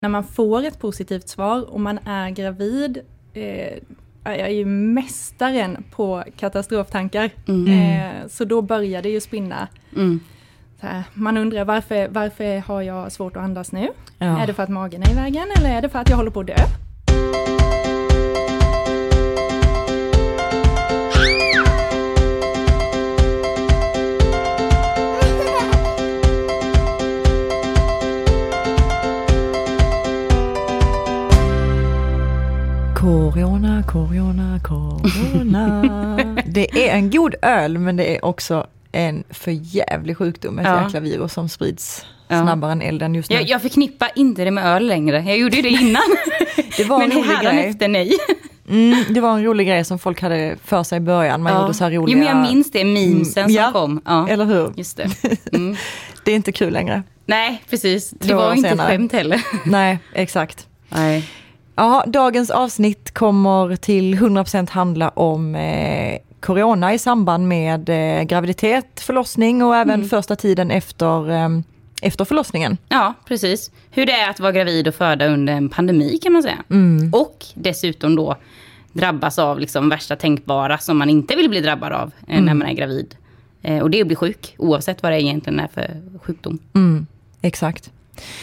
När man får ett positivt svar och man är gravid, jag är ju mästaren på katastroftankar. Så då börjar det ju spinna. Så här, man undrar varför har jag svårt att andas nu? Ja. Är det för att magen är i vägen eller är det för att jag håller på att dö? Corona. Det är en god öl, men det är också en förjävlig sjukdom. Ett jäkla virus som sprids snabbare än elden just nu. Jag förknippar inte det med öl längre. Jag gjorde ju det innan. Det var men en rolig grej. Efter nej. Det var en rolig grej som folk hade för sig i början. Man gjorde så här roliga... Jo, men jag minns det memesen som kom. Ja, eller hur? Just det. Det är inte kul längre. Nej, precis. Det var inte ett skämt heller. Nej, exakt. Nej. Ja, dagens avsnitt kommer till 100% handla om corona i samband med graviditet, förlossning och även första tiden efter förlossningen. Ja, precis. Hur det är att vara gravid och föda under en pandemi kan man säga. Och dessutom då drabbas av liksom värsta tänkbara som man inte vill bli drabbad av när man är gravid. Och det är att bli sjuk, oavsett vad det egentligen är för sjukdom. Exakt.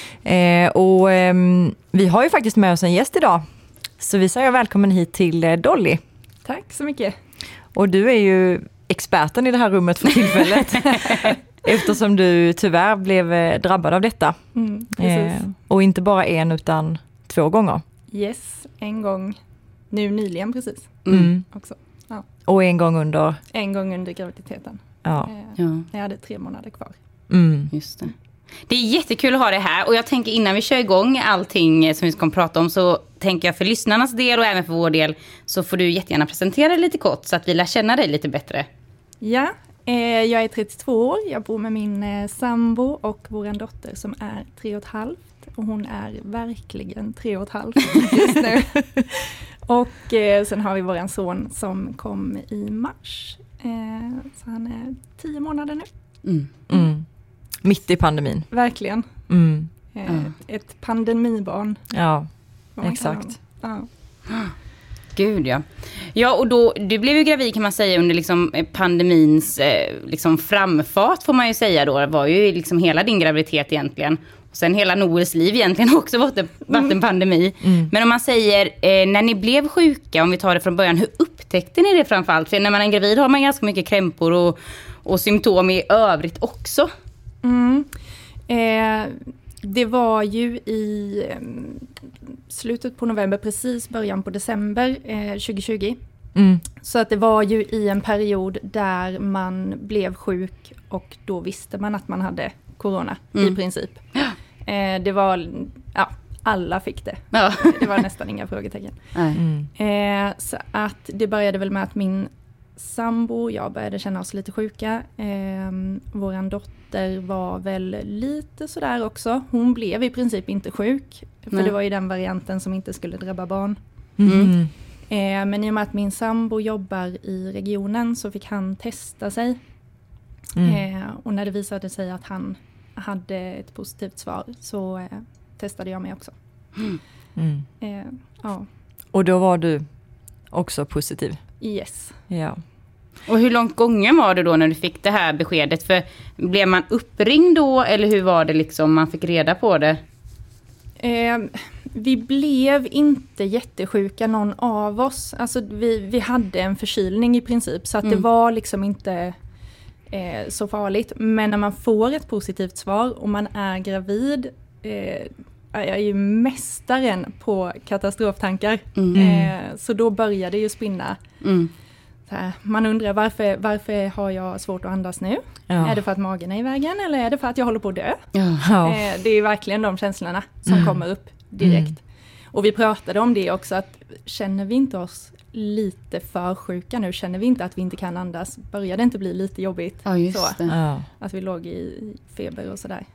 Vi har ju faktiskt med oss en gäst idag. Så vi säger välkommen hit till Dolly. Tack så mycket. Och du är ju experten i det här rummet för tillfället. Eftersom du tyvärr blev drabbad av detta. Och inte bara en utan 2 gånger. Yes, en gång nu nyligen precis. Också. Ja. Och en gång under? En gång under graviditeten. Ja. Jag hade 3 månader kvar. Just det. Det är jättekul att ha det här och jag tänker innan vi kör igång allting som vi ska prata om så tänker jag för lyssnarnas del och även för vår del så får du jättegärna presentera dig lite kort så att vi lär känna dig lite bättre. Ja, jag är 32 år, jag bor med min sambo och vår dotter som är 3,5 och hon är verkligen 3,5 just nu. Och sen har vi våran son som kom i mars, så han är 10 månader nu. Mitt i pandemin. Verkligen. Ett pandemibarn. Ja, exakt. Gud, ja. Ja, och då, du blev ju gravid kan man säga under liksom pandemins liksom framfart får man ju säga då. Det var ju liksom hela din graviditet egentligen. Och sen hela Noels liv egentligen också varit en pandemi. Men om man säger, när ni blev sjuka, om vi tar det från början, hur upptäckte ni det framförallt? För när man är gravid har man ganska mycket krämpor och symptom i övrigt också. Det var ju i slutet på november, precis början på december 2020. Så att det var ju i en period där man blev sjuk och då visste man att man hade corona i princip. Det var, alla fick det. Det var nästan inga frågetecken. Så att det började väl med att min sambo och jag började känna oss lite sjuka. Våran dotter var väl lite sådär också. Hon blev i princip inte sjuk. För det var ju den varianten som inte skulle drabba barn. Men i och med att min sambo jobbar i regionen så fick han testa sig. Och när det visade sig att han hade ett positivt svar så testade jag mig också. Och då var du också positiv? Yes. Ja. Och hur långt gången var det då när du fick det här beskedet? För blev man uppringd då eller hur var det liksom man fick reda på det? Vi blev inte jättesjuka någon av oss. Alltså vi hade en förkylning i princip så att det var liksom inte så farligt. Men när man får ett positivt svar och man är gravid, jag är ju mästaren på katastroftankar. Så då börjar det ju spinna. Så här, man undrar varför har jag svårt att andas nu? Är det för att magen är i vägen eller är det för att jag håller på att dö? Det är verkligen de känslorna som kommer upp direkt. Och vi pratade om det också, att känner vi inte oss lite för sjuka nu, känner vi inte att vi inte kan andas, börjar det inte bli lite jobbigt? Att vi låg i feber och sådär.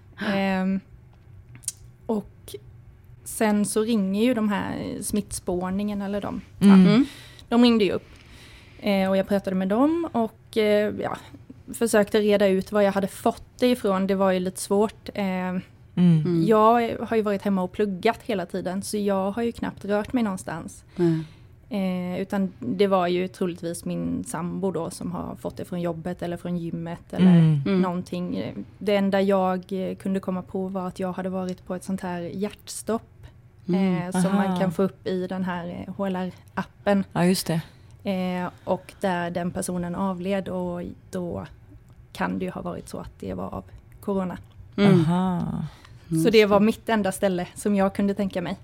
Och sen så ringer ju de här smittspårningen eller de ringde ju upp. Och jag pratade med dem och försökte reda ut var jag hade fått det ifrån. Det var ju lite svårt. Jag har ju varit hemma och pluggat hela tiden, så jag har ju knappt rört mig någonstans. Utan det var ju troligtvis min sambo då som har fått det från jobbet eller från gymmet eller någonting. Det enda jag kunde komma på var att jag hade varit på ett sånt här hjärtstopp som man kan få upp i den här HLR-appen. Ja, just det. Och där den personen avled, och då kan det ju ha varit så att det var av corona. Så det var mitt enda ställe som jag kunde tänka mig.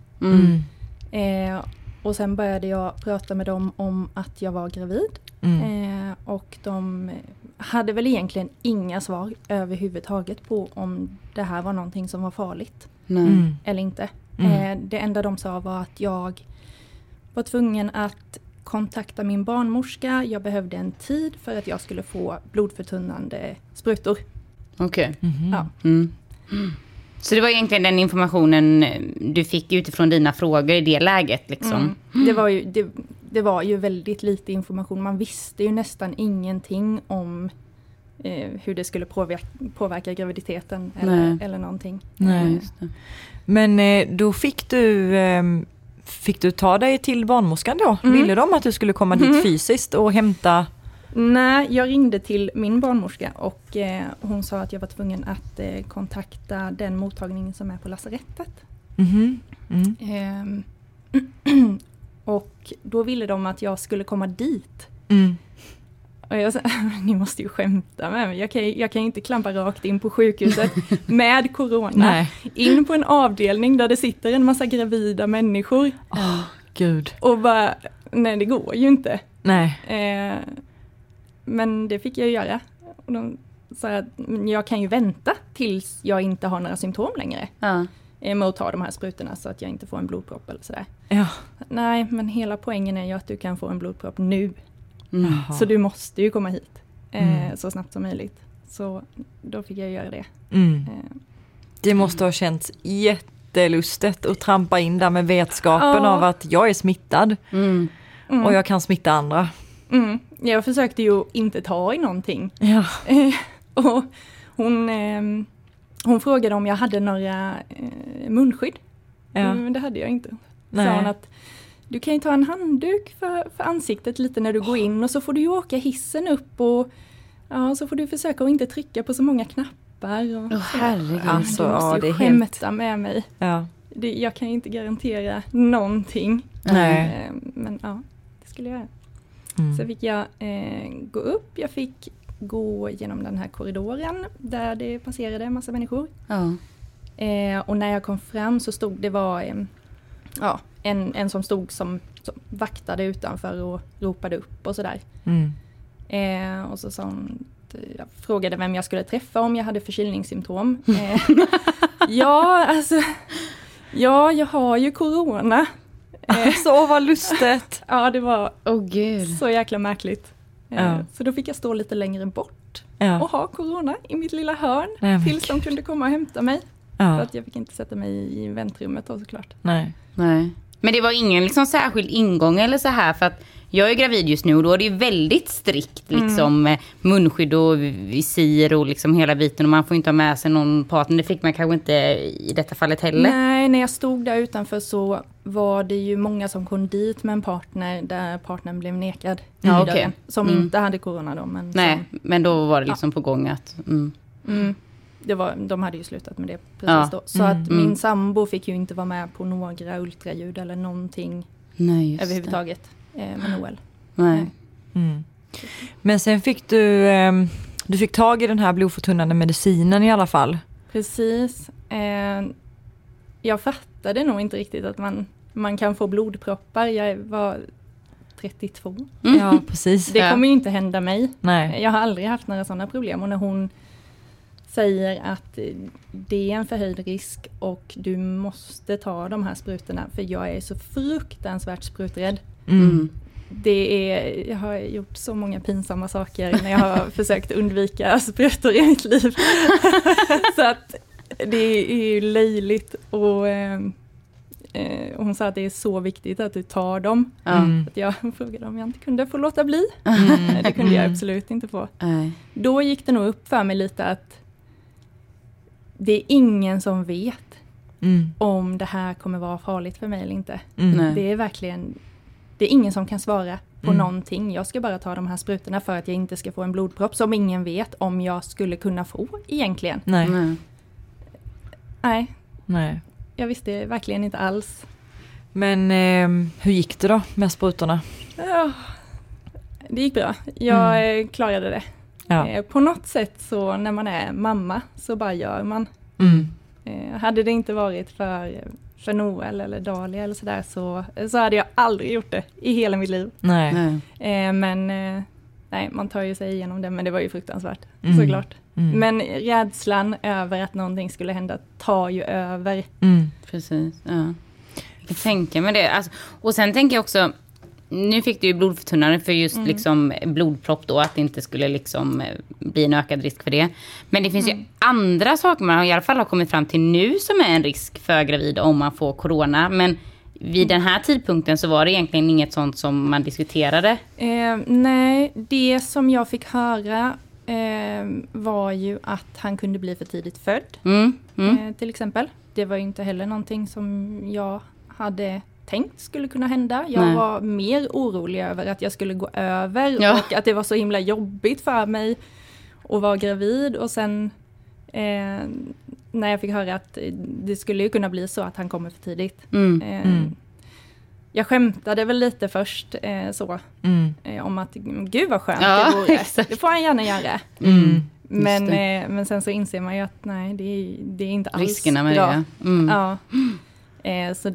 Och sen började jag prata med dem om att jag var gravid. Och de hade väl egentligen inga svar överhuvudtaget på om det här var någonting som var farligt. Eller inte. Det enda de sa var att jag var tvungen att kontakta min barnmorska. Jag behövde en tid för att jag skulle få blodförtunnande sprutor. Okej. Ja. Så det var egentligen den informationen du fick utifrån dina frågor i det läget liksom? Det var ju väldigt lite information. Man visste ju nästan ingenting om hur det skulle påverka graviditeten eller någonting. Nej. Just det. Men då fick du ta dig till barnmorskan då? Ville de att du skulle komma dit fysiskt och hämta? Nej, jag ringde till min barnmorska och hon sa att jag var tvungen att kontakta den mottagning som är på lasarettet. Och då ville de att jag skulle komma dit. Och jag sa, ni måste ju skämta med mig. Jag kan ju inte klampa rakt in på sjukhuset med corona. Nej. In på en avdelning där det sitter en massa gravida människor. Gud. Och bara, nej det går ju inte. Nej. Men det fick jag ju göra. Och de sa att jag kan ju vänta tills jag inte har några symptom längre. Med att ta de här sprutorna så att jag inte får en blodpropp eller sådär. Ja. Nej, men hela poängen är ju att du kan få en blodpropp nu. Så du måste ju komma hit så snabbt som möjligt. Så då fick jag göra det. Det måste ha känts jättelustigt att trampa in där med vetskapen av att jag är smittad. Och jag kan smitta andra. Jag försökte ju inte ta i någonting. Ja. Och hon frågade om jag hade några munskydd. Men det hade jag inte. Nej. Sa hon att du kan ju ta en handduk för ansiktet lite när du går in. Och så får du ju åka hissen upp och så får du försöka att inte trycka på så många knappar. Herregud. Alltså, du måste ju skämta med mig. Ja. Jag kan ju inte garantera någonting. Nej. Men det skulle jag göra. Så fick jag gå upp. Jag fick gå genom den här korridoren där det passerade en massa människor. Och när jag kom fram så stod det var en som stod som vaktade utanför och ropade upp och sådär. Och så sa hon, jag frågade vem jag skulle träffa om jag hade förkylningssymptom. Jag har ju corona. Så vad lustigt. Ja, det var så jäkla märkligt. Så då fick jag stå lite längre bort och ha corona i mitt lilla hörn tills de kunde komma och hämta mig. För att jag fick inte sätta mig i väntrummet då såklart. Nej. Men det var ingen liksom särskild ingång eller så här, för att jag är gravid just nu och då är det ju väldigt strikt liksom munskydd och visir och liksom hela biten, och man får inte ha med sig någon partner. Det fick man kanske inte i detta fallet heller. Nej, när jag stod där utanför så var det ju många som kom dit med en partner där partnern blev nekad som inte hade corona då. Men men då var det liksom på gång att... De hade ju slutat med det precis då. Så att min sambo fick ju inte vara med på några ultraljud eller någonting överhuvudtaget med Noel. Nej. Men sen fick du fick tag i den här blodförtunnande medicinen i alla fall. Precis. Jag fattade nog inte riktigt att man kan få blodproppar. Jag var 32. Ja, precis. Det kommer ju inte hända mig. Nej. Jag har aldrig haft några sådana problem, och när hon säger att det är en förhöjd risk och du måste ta de här sprutorna, för jag är så fruktansvärt spruträdd. Jag har gjort så många pinsamma saker när jag har försökt undvika sprutor i mitt liv. Så att det är ju löjligt, och hon sa att det är så viktigt att du tar dem. Att jag frågade om jag inte kunde få låta bli. Det kunde jag absolut inte få. Då gick det nog upp för mig lite att det är ingen som vet om det här kommer vara farligt för mig eller inte. Det är verkligen, det är ingen som kan svara på någonting. Jag ska bara ta de här sprutorna för att jag inte ska få en blodpropp som ingen vet om jag skulle kunna få egentligen. Nej. Jag visste verkligen inte alls. Men hur gick det då med sprutorna? Ja, det gick bra. Jag klarade det. Ja. På något sätt så när man är mamma så bara gör man. Hade det inte varit för Noel eller Dahlia eller sådär så hade jag aldrig gjort det i hela mitt liv. Men man tar ju sig igenom det, men det var ju fruktansvärt såklart. Men rädslan över att någonting skulle hända tar ju över. Precis, ja. Jag tänker med det. Alltså, och sen tänker jag också, nu fick du ju blodförtunnare för just liksom blodpropp då, att det inte skulle liksom bli en ökad risk för det. Men det finns ju andra saker man i alla fall har kommit fram till nu som är en risk för gravida om man får corona. Men vid den här tidpunkten så var det egentligen inget sånt som man diskuterade. Nej, det som jag fick höra var ju att han kunde bli för tidigt född. Till exempel. Det var ju inte heller någonting som jag hade tänkt skulle kunna hända. Jag var mer orolig över att jag skulle gå över och att det var så himla jobbigt för mig att vara gravid. Och sen när jag fick höra att det skulle ju kunna bli så att han kommer för tidigt. Jag skämtade väl lite först om att gud vad skönt det vore. Det får han gärna göra. Men sen så inser man ju att nej, det är inte alls riskerna med bra. Det. Så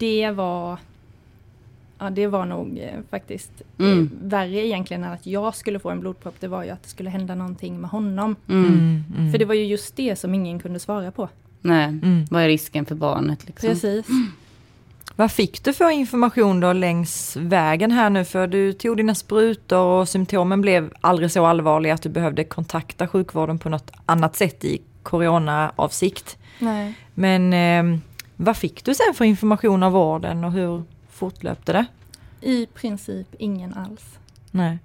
det var nog faktiskt värre egentligen än att jag skulle få en blodpropp. Det var ju att det skulle hända någonting med honom. För det var ju just det som ingen kunde svara på. Nej, vad är risken för barnet liksom? Precis. Vad fick du för information då längs vägen här nu? För du tog dina sprutor och symptomen blev aldrig så allvarliga att du behövde kontakta sjukvården på något annat sätt i corona-avsikt. Nej. Men vad fick du sen för information av vården och hur fortlöpte det? I princip ingen alls. Nej.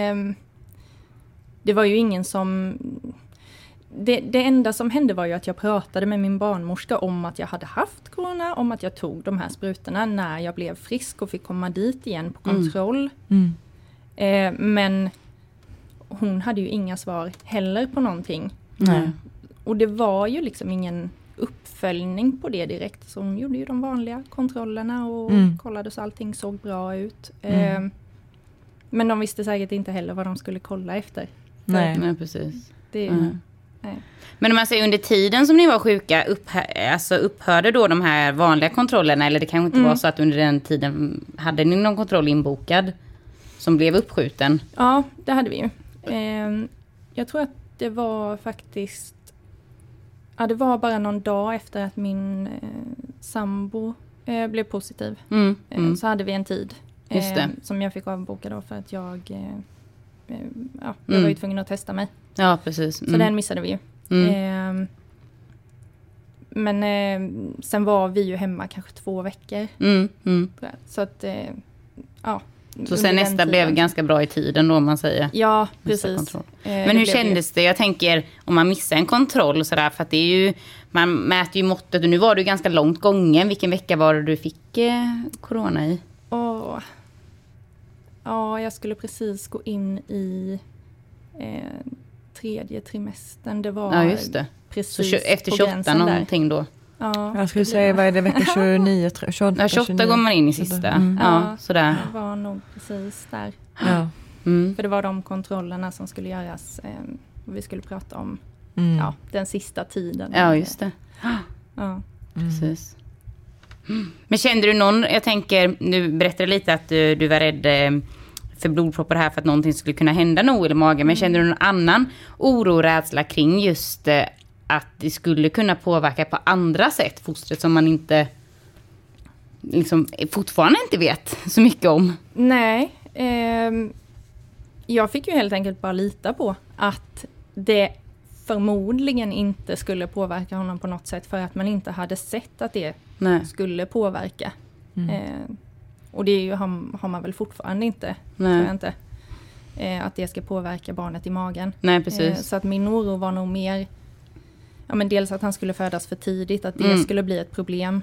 Det var ju ingen som... Det enda som hände var ju att jag pratade med min barnmorska om att jag hade haft corona, om att jag tog de här sprutorna när jag blev frisk och fick komma dit igen på kontroll. Men hon hade ju inga svar heller på någonting. Och det var ju liksom ingen uppföljning på det direkt. Så hon gjorde ju de vanliga kontrollerna och kollade så allting såg bra ut. Men de visste säkert inte heller vad de skulle kolla efter. Nej, precis. Nej. Men om man säger under tiden som ni var sjuka, upphörde då de här vanliga kontrollerna? Eller det kanske inte var så att under den tiden hade ni någon kontroll inbokad som blev uppskjuten? Ja, det hade vi ju. Jag tror att det var faktiskt... Ja, det var bara någon dag efter att min sambo blev positiv. Så hade vi en tid som jag fick avboka då för att jag var ju tvungen att testa mig. Ja, precis. Så den missade vi ju. Men sen var vi ju hemma kanske 2 veckor. Så att, Så sen nästa blev ganska bra i tiden då, om man säger. Ja, precis. Men hur kändes det? Jag tänker, om man missar en kontroll och sådär, för att det är ju, man mäter ju måttet, och nu var du ganska långt gången. Vilken vecka var det du fick corona i? Ja, jag skulle precis gå in i 3:e trimestern. Det var just det. Precis så efter 28 någonting där. Då? Ja, jag skulle säga, vad är det, vecka 29? 28 går man in i sista. Sådär. Det var nog precis där. Ja. För det var de kontrollerna som skulle göras. Och vi skulle prata om den sista tiden. Ja, just det. Precis. Men kände du någon, jag tänker, nu berättade lite att du var rädd för blodproppar här för att någonting skulle kunna hända nog i magen. Men kände du någon annan oro och rädsla kring just att det skulle kunna påverka på andra sätt fostret som man inte liksom fortfarande inte vet så mycket om? Nej, jag fick ju helt enkelt bara lita på att det förmodligen inte skulle påverka honom på något sätt, för att man inte hade sett att det skulle påverka. Och det är ju, har man väl fortfarande inte, tror jag inte, att det ska påverka barnet i magen. Nej, precis. Så att min oro var nog mer ja, men dels att han skulle födas för tidigt, att det skulle bli ett problem.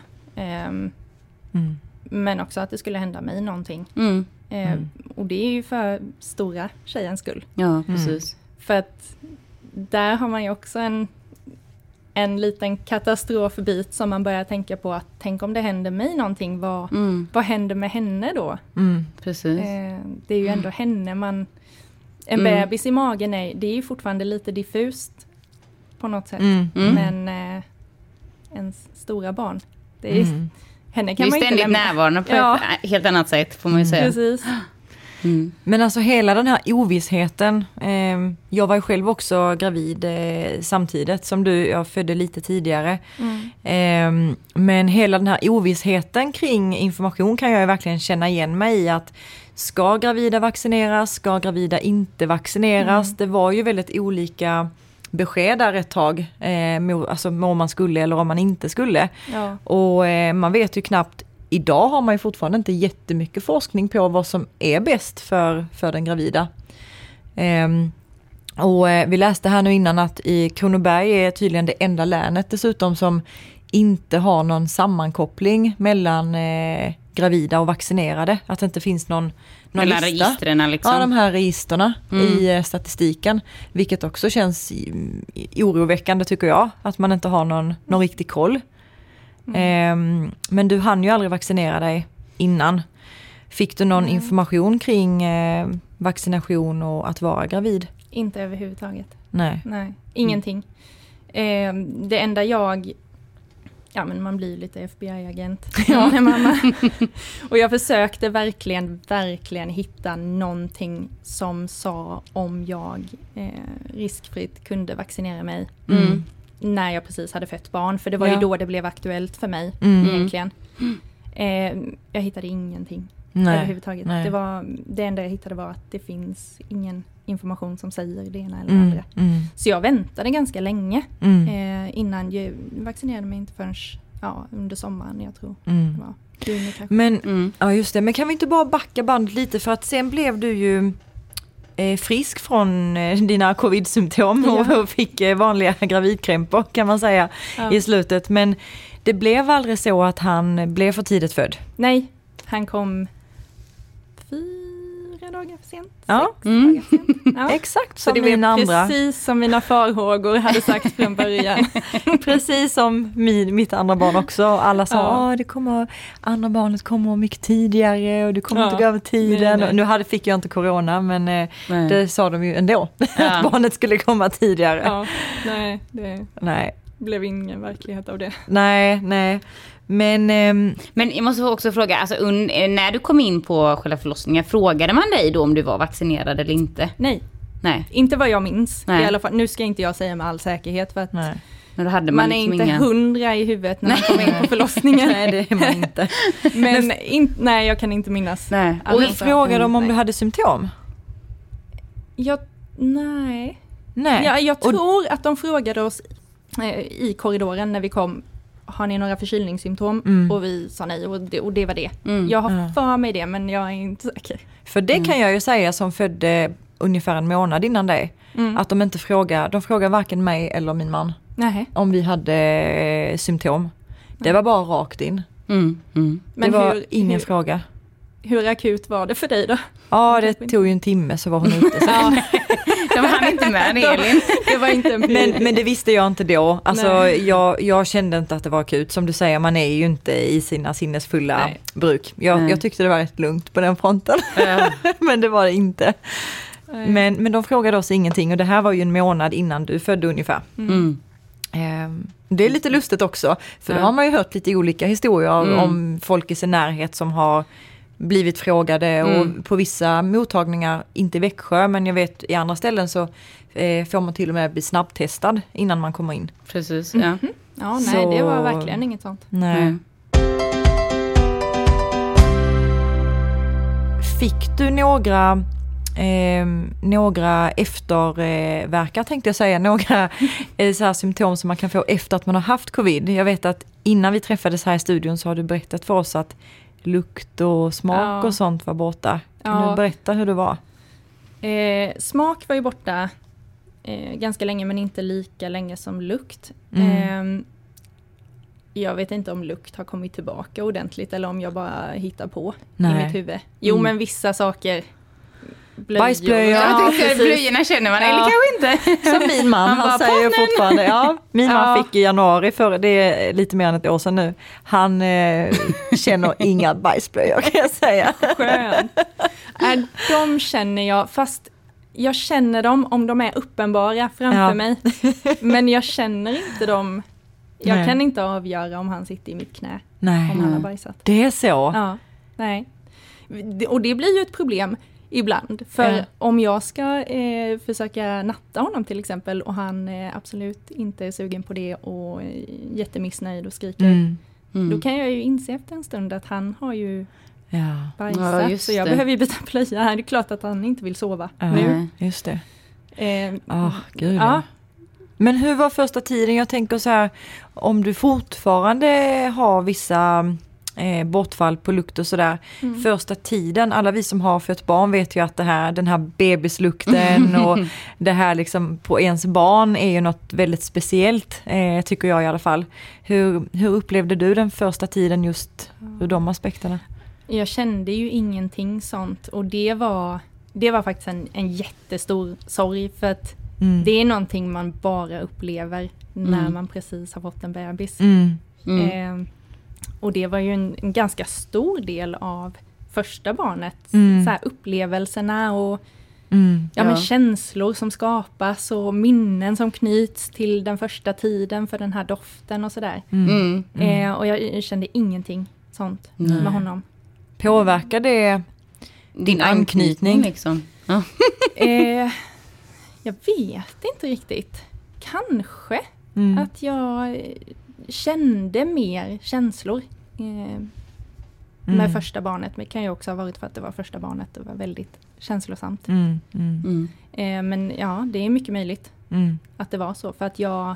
Men också att det skulle hända mig någonting. Och det är ju för stora tjejens skull. Ja, precis. För att där har man ju också en liten katastrofbit som man börjar tänka på, att tänk om det händer mig någonting, vad händer med henne då? Precis. Det är ju ändå henne en bebis i magen, det är ju fortfarande lite diffust på något sätt. Men ens stora barn, det är henne kan det är man inte ständigt lämna. närvarande på ett helt annat sätt, får man ju säga. Precis. Men alltså hela den här ovissheten, jag var ju själv också gravid samtidigt som du, jag födde lite tidigare. Men hela den här ovissheten kring information kan jag ju verkligen känna igen mig i, att ska gravida vaccineras, ska gravida inte vaccineras? Det var ju väldigt olika besked där ett tag, alltså om man skulle eller om man inte skulle. Ja. Och man vet ju knappt, idag har man ju fortfarande inte jättemycket forskning på vad som är bäst för den gravida. Och vi läste här nu innan att i Kronoberg är tydligen det enda länet dessutom som inte har någon sammankoppling mellan gravida och vaccinerade. Att det inte finns någon lista. Registerna liksom. Ja, de här registerna i statistiken. Vilket också känns oroväckande tycker jag. Att man inte har någon riktig koll. Men du hann ju aldrig vaccinera dig innan. Fick du någon information kring vaccination och att vara gravid? Inte överhuvudtaget. Nej. Ingenting. Det enda men man blir lite FBI-agent. Mamma. Och jag försökte verkligen hitta någonting som sa om jag riskfritt kunde vaccinera mig. När jag precis hade fött barn. För det var ju då det blev aktuellt för mig egentligen. Jag hittade ingenting överhuvudtaget. Nej. Det enda jag hittade var att det finns ingen information som säger det ena eller det andra. Så jag väntade ganska länge innan jag vaccinerade mig, inte förrän under sommaren, jag tror. Det var juni kanske. Men, ja just det, men kan vi inte bara backa bandet lite, för att sen blev du ju frisk från dina covid-symptom och fick vanliga gravidkrämpor kan man säga i slutet. Men det blev aldrig så att han blev för tidigt född? Nej, han kom 4 dagar för sent. 6 Ja. dagar för sent. Ja. Exakt Så som det blev mina andra. precis som mina farhågor hade sagt från början. Precis som mitt andra barn också. Alla sa, andra barnet kommer mycket tidigare och du kommer inte gå över tiden. Nej. Nu fick jag inte corona, men det sa de ju ändå. Att barnet skulle komma tidigare. Ja, det blev ingen verklighet av det. Nej. Men jag måste också fråga, alltså, när du kom in på själva förlossningen, frågade man dig då om du var vaccinerad eller inte? Nej. Inte vad jag minns. I alla fall, nu ska inte jag säga med all säkerhet, för att men då hade man liksom är inte 100 i huvudet när man kommer in på förlossningen. Nej, det är man inte. Men jag kan inte minnas. Nej. Och frågade de om du hade symptom? Nej. Jag tror att de frågade oss i korridoren när vi kom, har ni några förkylningssymptom? Och vi sa nej, och det var det. Jag har för mig det, men jag är inte säker. För det kan jag ju säga som födde ungefär en månad innan dig. Att de inte frågar varken mig eller min man om vi hade symptom. Det var bara rakt in. Men det var ingen fråga. Hur akut var det för dig då? Ja, det tog ju en timme så var hon ute. De hann inte med det, Elin. Det var inte men det visste jag inte då. Alltså, jag kände inte att det var akut. Som du säger, man är ju inte i sina sinnesfulla bruk. Jag tyckte det var rätt lugnt på den fronten. Men det var det inte. Men de frågade oss ingenting. Och det här var ju en månad innan du födde ungefär. Det är lite lustigt också. För då har man ju hört lite olika historier om folk i sin närhet som har blivit frågade och på vissa mottagningar, inte i Växjö, men jag vet i andra ställen så får man till och med bli snabbtestad innan man kommer in. Precis, Ja, nej, det var verkligen inget sånt. Nej. Fick du några efterverkar, tänkte jag säga, några så här symptom som man kan få efter att man har haft covid? Jag vet att innan vi träffades här i studion så har du berättat för oss att lukt och smak och sånt var borta. Kan du berätta hur det var? Smak var ju borta ganska länge, men inte lika länge som lukt. Jag vet inte om lukt har kommit tillbaka ordentligt eller om jag bara hittar på i mitt huvud. Jo, men vissa saker. Bajsblöjor. Ja, blöjorna känner man, eller kanske inte. Som min man, han säger fortfarande, min man fick i januari, det är lite mer än ett år sedan nu. Han känner inga bajsblöjor, kan jag säga. Skönt. De känner jag, fast jag känner dem om de är uppenbara framför mig. Men jag känner inte dem. Jag kan inte avgöra om han sitter i mitt knä. Nej. Om han har bajsat. Det är så? Ja, nej. Och det blir ju ett problem ibland. För om jag ska försöka natta honom till exempel och han absolut inte är sugen på det och jättemissnöjd och skriker. Då kan jag ju inse efter en stund att han har ju bajsat. Så jag behöver ju byta blöja här. Det är klart att han inte vill sova nu. Just det. Gud. Ja. Men hur var första tiden? Jag tänker så här, om du fortfarande har vissa bortfall på lukt och sådär. Första tiden, alla vi som har fött barn vet ju att den här bebislukten och det här liksom på ens barn är ju något väldigt speciellt, tycker jag i alla fall. Hur upplevde du den första tiden just ur de aspekterna? Jag kände ju ingenting sånt och det var faktiskt en jättestor sorg för att det är någonting man bara upplever när man precis har fått en bebis. Och det var ju en ganska stor del av första barnet. Så här, upplevelserna och men känslor som skapas och minnen som knyts till den första tiden för den här doften och sådär. Och jag kände ingenting sånt med honom. Påverkar det din anknytning? Liksom? Ja. Jag vet inte riktigt. Kanske att jag kände mer känslor med första barnet. Men det kan ju också ha varit för att det var första barnet. Det var väldigt känslosamt. Men ja, det är mycket möjligt att det var så. För att jag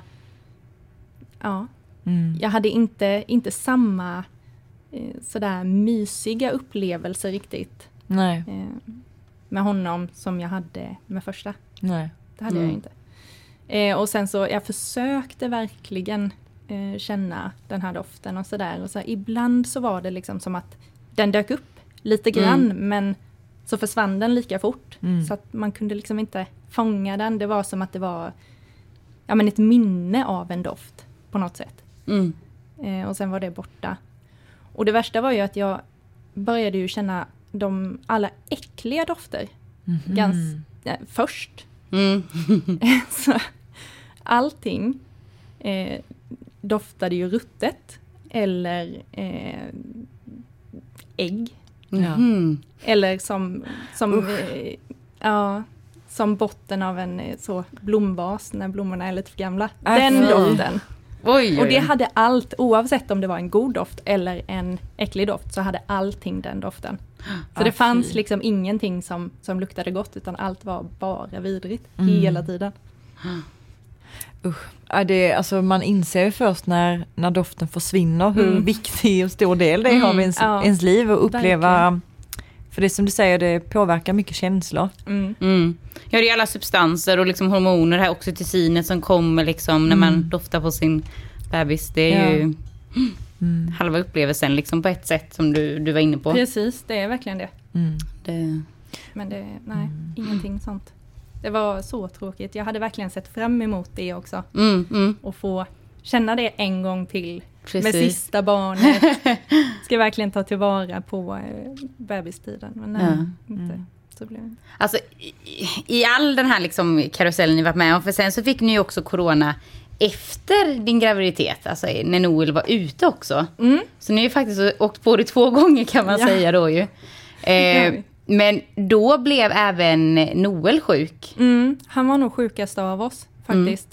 hade inte samma sådär mysiga upplevelser riktigt. Nej. Med honom som jag hade med första. Nej. Det hade jag inte. Och sen så, jag försökte verkligen känna den här doften och sådär. Och så här, ibland så var det liksom som att den dök upp lite grann, men så försvann den lika fort. Så att man kunde liksom inte fånga den. Det var som att det var ett minne av en doft på något sätt. Och sen var det borta. Och det värsta var ju att jag började ju känna alla äckliga dofter först. Så allting doftade ju ruttet eller ägg. Eller som botten av en så blomvas när blommorna är lite för gamla. Den doften. Oj. Och det hade allt, oavsett om det var en god doft eller en äcklig doft, så hade allting den doften. Så det fanns liksom ingenting som luktade gott, utan allt var bara vidrigt hela tiden. Alltså man inser ju först när doften försvinner hur viktig och stor del det är av ens liv att uppleva. Verkligen. För det som du säger, det påverkar mycket känslor. Ja, det är alla substanser och liksom hormoner, här oxytocinet som kommer liksom när man doftar på sin bebis. Det är ju halva upplevelsen liksom på ett sätt som du var inne på. Precis, det är verkligen det. Men ingenting sånt. Det var så tråkigt. Jag hade verkligen sett fram emot det också. Och få känna det en gång till. Precis. Med sista barnet. Ska verkligen ta tillvara på bebistiden. Men nej, inte. Så blev det. Alltså i all den här liksom karusellen ni varit med om. För sen så fick ni ju också corona efter din graviditet. Alltså när Noel var ute också. Så ni har ju faktiskt åkt på det 2 gånger kan man säga då ju. Men då blev även Noel sjuk. Han var nog sjukast av oss faktiskt.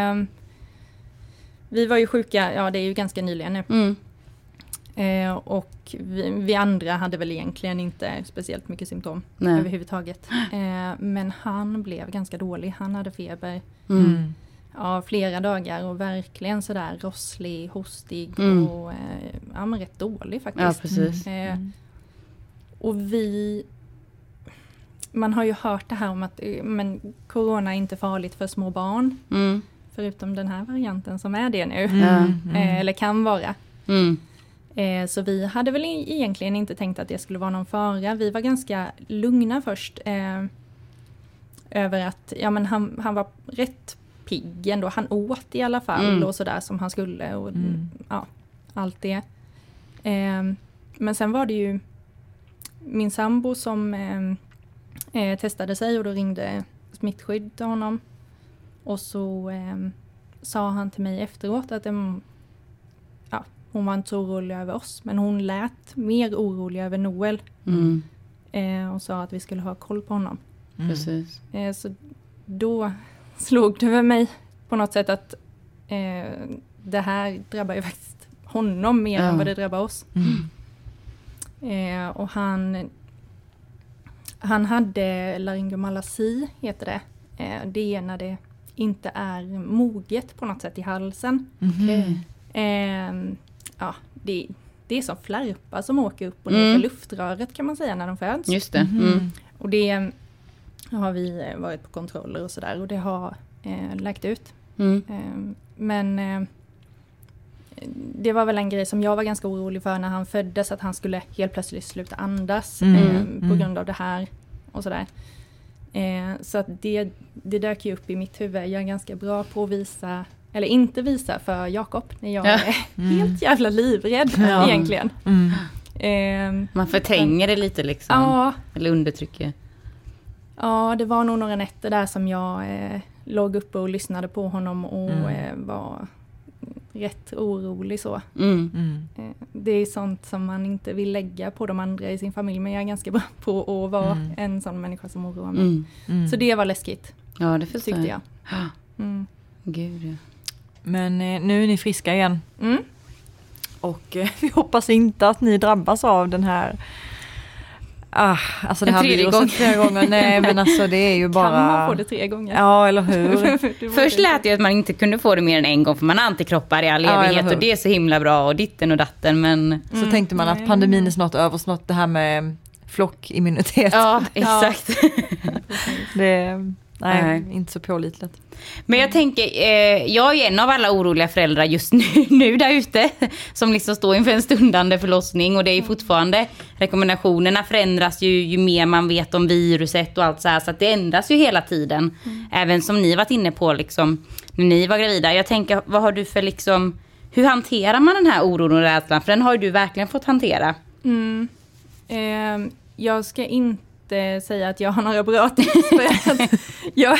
Vi var ju sjuka, det är ju ganska nyligen nu. Och vi andra hade väl egentligen inte speciellt mycket symptom överhuvudtaget. Men han blev ganska dålig. Han hade feber flera dagar och verkligen sådär rosslig, hostig och men rätt dålig faktiskt. Ja, precis. Och man har ju hört det här om att men corona är inte farligt för små barn. Förutom den här varianten som är det nu. Eller kan vara. Så vi hade väl egentligen inte tänkt att det skulle vara någon fara. Vi var ganska lugna först. Över att men han var rätt pigg ändå. Han åt i alla fall och sådär som han skulle. Och, allt det. Men sen var det ju min sambo som testade sig och då ringde smittskydd till honom. Och så sa han till mig efteråt att hon var inte så orolig över oss. Men hon lät mer orolig över Noel. Och sa att vi skulle ha koll på honom. Precis. Så då slog det över mig på något sätt att det här drabbar ju faktiskt honom mer än vad det drabbar oss. Och han hade laryngomalaci, heter det. Det är när det inte är moget på något sätt i halsen. Det är som flärpar som åker upp och ner för luftröret kan man säga när de föds. Just det. Och det har vi varit på kontroller och sådär och det har läkt ut. Men det var väl en grej som jag var ganska orolig för när han föddes, att han skulle helt plötsligt sluta andas på grund av det här och sådär. Så att det dök ju upp i mitt huvud. Jag är ganska bra på att visa, eller inte visa för Jakob när jag är helt jävla livrädd egentligen. Man förtränger det lite liksom. Eller undertrycker. Ja, det var nog några nätter där som jag låg uppe och lyssnade på honom och var rätt orolig så. Det är sånt som man inte vill lägga på de andra i sin familj, men jag är ganska bra på att vara en sån människa som oroar mig. Så det var läskigt. Ja, det förstår tyckte jag. Gud, ja. Men nu är ni friska igen. Och vi hoppas inte att ni drabbas av den här alltså det här viruset 3 gånger. Nej, men alltså det är ju bara... Kan man få det 3 gånger? Ja, eller hur? Först lät det att man inte kunde få det mer än en gång för man har antikroppar i all evighet och det är så himla bra och ditten och datten, men... Så tänkte man att pandemin är snart över, snart det här med flockimmunitet. Ja, exakt. Nej, inte så pålitligt. Men jag tänker, jag är en av alla oroliga föräldrar just nu där ute som liksom står inför en stundande förlossning och det är fortfarande, rekommendationerna förändras ju mer man vet om viruset och allt så här, så att det ändras ju hela tiden. Även som ni varit inne på liksom, när ni var gravida. Jag tänker, vad har du för liksom, hur hanterar man den här oron och rädslan? För den har ju du verkligen fått hantera. Jag ska inte säga att jag har några bra tips för att jag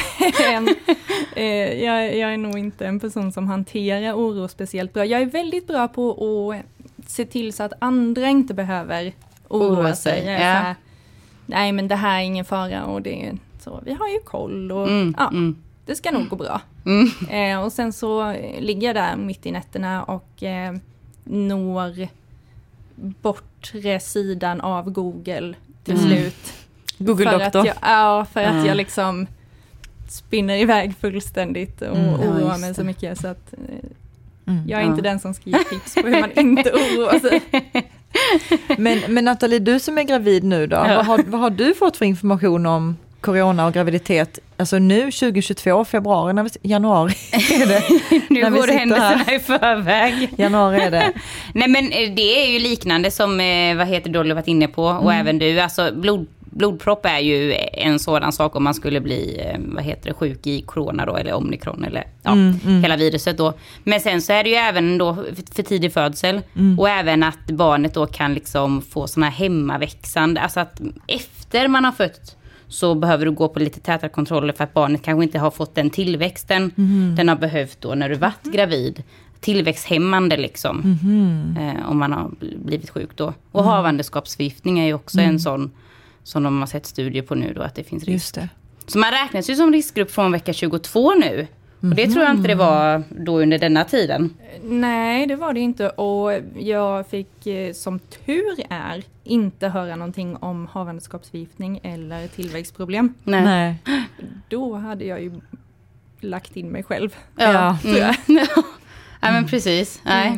är nog inte en person som hanterar oro speciellt bra. Jag är väldigt bra på att se till så att andra inte behöver oroa sig. Här, nej, men det här är ingen fara och det är så. Vi har ju koll och det ska nog gå bra. Och sen så ligger jag där mitt i nätterna och når bortre sidan av Google till slut. Google-doktor. För att jag liksom spinner iväg fullständigt och oroar mig så mycket så att jag är inte den som ska ge tips på hur man inte oroar sig. Men Nathalie, du som är gravid nu då, vad har du fått för information om corona och graviditet? Alltså nu 2022, februari, januari är det. Nu går det händelserna i förväg. Januari är det. Nej, men det är ju liknande som Dolly varit inne på och även du. Alltså blodpropp är ju en sådan sak om man skulle bli sjuk i corona då, eller omikron eller hela viruset då. Men sen så är det ju även då för tidig födsel och även att barnet då kan liksom få såna hemmaväxande, alltså att efter man har fött så behöver du gå på lite tätare kontroller för att barnet kanske inte har fått den tillväxten den har behövt då när du varit gravid. Tillväxthämmande liksom, om man har blivit sjuk då. Och havandeskapsförgiftning är ju också en sån som de har sett studier på nu då, att det finns risk. Just det. Så man räknas ju som riskgrupp från vecka 22 nu. Och det tror jag inte det var då under denna tiden. Nej, det var det inte. Och jag fick som tur är inte höra någonting om havandeskapsförgiftning eller tillväxtproblem. Nej. Då hade jag ju lagt in mig själv. Ja, tror jag. Ja, men precis. Nej.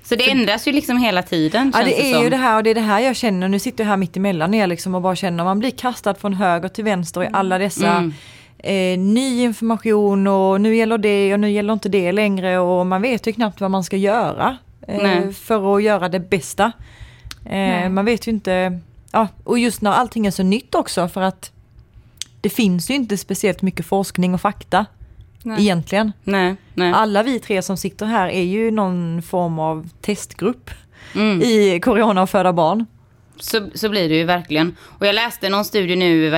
Så det ändras ju liksom hela tiden. Ja, det är ju det här, och det är det här jag känner. Nu sitter jag här mitt emellan er liksom och bara känner, man blir kastad från höger till vänster i alla dessa ny information, och nu gäller det och nu gäller inte det längre, och man vet ju knappt vad man ska göra för att göra det bästa. Man vet ju inte, och just när allting är så nytt också, för att det finns ju inte speciellt mycket forskning och fakta egentligen. Nej. Alla vi 3 som sitter här är ju någon form av testgrupp i corona och föda barn. Så blir det ju verkligen. Och jag läste någon studie nu,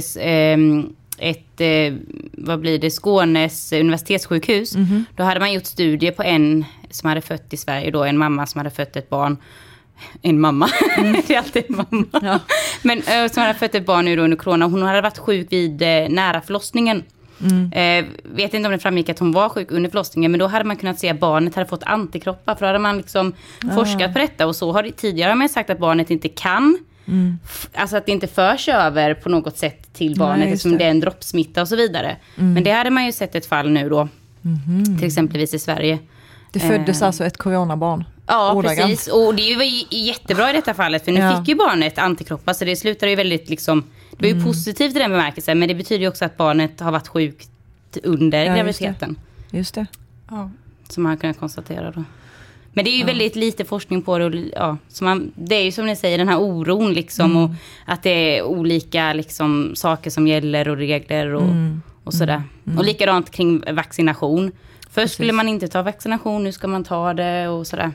vad blir det, Skånes universitetssjukhus. Då hade man gjort studier på en som hade fött i Sverige då, en mamma som hade fött ett barn. En mamma, det är alltid en mamma. Ja. Men som hade fött ett barn nu då under corona. Hon hade varit sjuk vid nära förlossningen. Vet inte om det framgick att hon var sjuk under förlossningen, men då hade man kunnat se att barnet hade fått antikroppar, för då hade man liksom forskat på detta, och så har det tidigare man sagt att barnet inte kan alltså att det inte förs över på något sätt till barnet eftersom det är en droppsmitta och så vidare. Men det hade man ju sett ett fall nu då till exempelvis i Sverige. Det föddes alltså ett coronabarn. Ja, precis. Och det var ju jättebra i detta fallet, för nu fick ju barnet antikroppar, så det slutar ju väldigt liksom, det var ju positivt i den bemärkelsen, men det betyder ju också att barnet har varit sjukt under graviditeten. Just det. Ja. Som man har kunnat konstatera då. Men det är ju väldigt lite forskning på det, och så det är ju som ni säger, den här oron liksom, och att det är olika liksom saker som gäller och regler och sådär. Och likadant kring vaccination. Först skulle man inte ta vaccination, nu ska man ta det och sådär.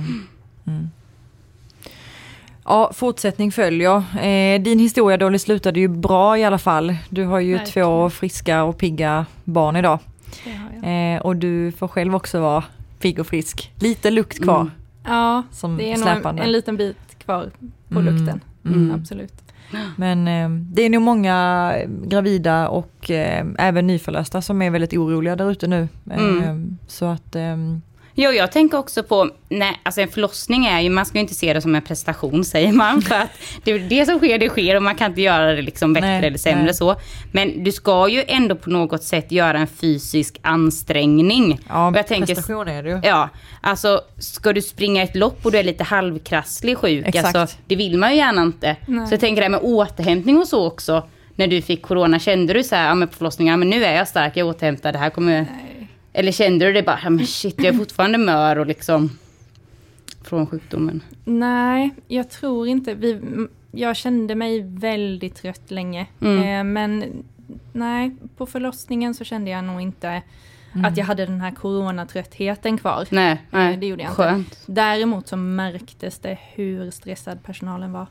Ja, fortsättning följer. Din historia då slutade ju bra i alla fall. Du har ju 2 friska och pigga barn idag. Och du får själv också vara pigg och frisk. Lite lukt kvar. Ja, som det är släpande. nog en liten bit kvar på lukten. Absolut. Men det är nog många gravida och även nyförlösta som är väldigt oroliga där ute nu. Så att... Jo, jag tänker också på, alltså en förlossning är ju, man ska ju inte se det som en prestation, säger man, för att det som sker, det sker, och man kan inte göra det liksom bättre eller sämre så. Men du ska ju ändå på något sätt göra en fysisk ansträngning. Ja, och jag tänker, prestation är det ju. Ja, alltså ska du springa ett lopp och du är lite halvkrasslig sjuk, alltså, det vill man ju gärna inte. Så jag tänker det här med återhämtning och så också. När du fick corona, kände du så här, på förlossningen, men nu är jag stark, jag återhämtar, det här kommer... Eller kände du det bara, men shit, jag är fortfarande mör och liksom från sjukdomen? Nej, jag tror inte. Jag kände mig väldigt trött länge. Men nej, på förlossningen så kände jag nog inte att jag hade den här coronatröttheten kvar. Nej, det gjorde jag skönt. inte. Däremot så märktes det hur stressad personalen var.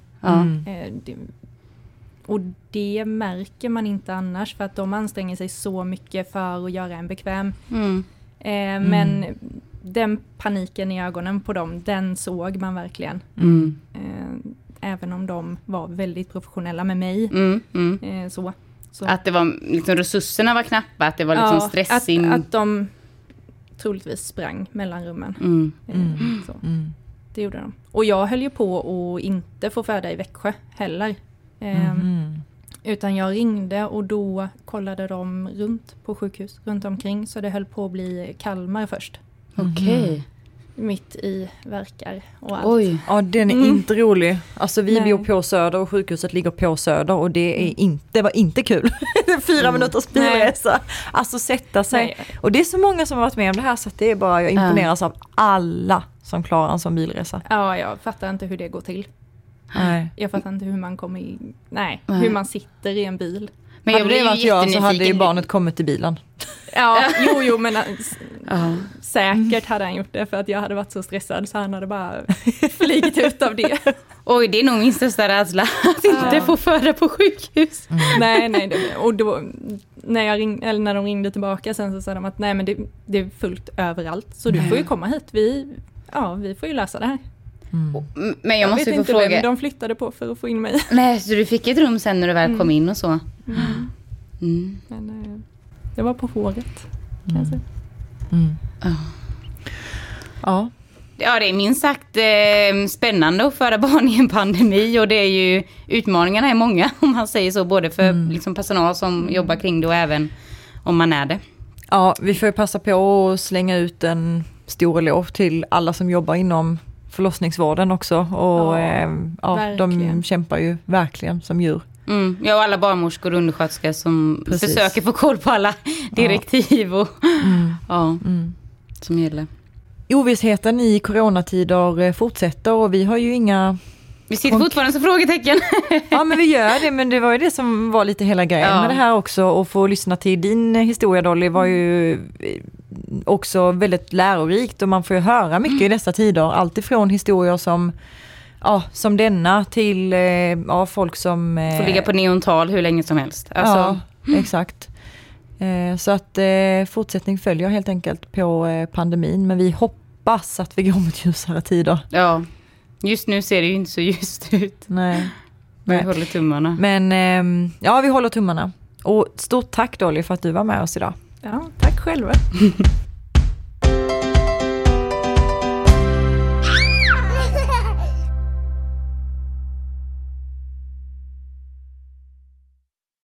Och det märker man inte annars, för att de anstränger sig så mycket för att göra en bekväm. Men den paniken i ögonen på dem, den såg man verkligen. Även om de var väldigt professionella med mig. Så. Att det var liksom, resurserna var knappa, att det var liksom stressing. Att de troligtvis sprang mellan rummen. Så. Det gjorde de. Och jag höll ju på att inte få föda i Växjö heller. Utan jag ringde och då kollade de runt på sjukhus runt omkring, så det höll på att bli Kalmar först. Okej. Mitt i verkar och allt. Oj. Ja, den är inte rolig. Alltså vi bor på Söder och sjukhuset ligger på Söder, och det var inte kul. 4 minuters bilresa. Alltså sätta sig. Nej. Och det är så många som har varit med om det här, så att det är bara, jag imponeras av alla som klarar en sån bilresa. Ja, jag fattar inte hur det går till. Nej. Jag fattar inte hur man kommer in. Hur man sitter i en bil. Men hade det varit jag så hade ju barnet kommit i bilen. Ja, jo men säkert hade han gjort det, för att jag hade varit så stressad så han hade bara flygit ut av det. Oj, det är nog min största rädsla att inte få föda på sjukhus. Nej, och då när de ringde tillbaka sen så sa de att nej, men det är fullt överallt, så du får ju komma hit. Vi får ju lösa det här. Men jag måste vet inte fråga. Vem de flyttade på för att få in mig. Nej, så du fick ett rum sen när du väl kom in och så? Men det var på håret, kan jag säga. Ja, det är minst sagt spännande att föda barn i en pandemi, och det är ju, utmaningarna är många om man säger så, både för liksom personal som jobbar kring det och även om man är det. Ja, vi får ju passa på att slänga ut en stor eloge till alla som jobbar inom förlossningsvården också. Och de kämpar ju verkligen som djur. Ja, och alla barnmorskor och undersköterskor som försöker få koll på alla direktiv och som gäller. Ovissheten i coronatider fortsätter och vi har ju inga... Vi sitter fortfarande som frågetecken. Ja, men vi gör det, men det var ju det som var lite hela grejen med det här också. Och få lyssna till din historia, Dolly, var ju också väldigt lärorikt och man får ju höra mycket i dessa tider. Allt ifrån historier som denna till folk som... får ligga på neontal hur länge som helst. Alltså. Ja, exakt. Så att fortsättning följer helt enkelt på pandemin. Men vi hoppas att vi går mot ljusare tider. Ja, just nu ser det ju inte så ljust ut. Nej. Vi håller tummarna. Men vi håller tummarna. Och stort tack, Dolly, för att du var med oss idag. Ja, tack själva.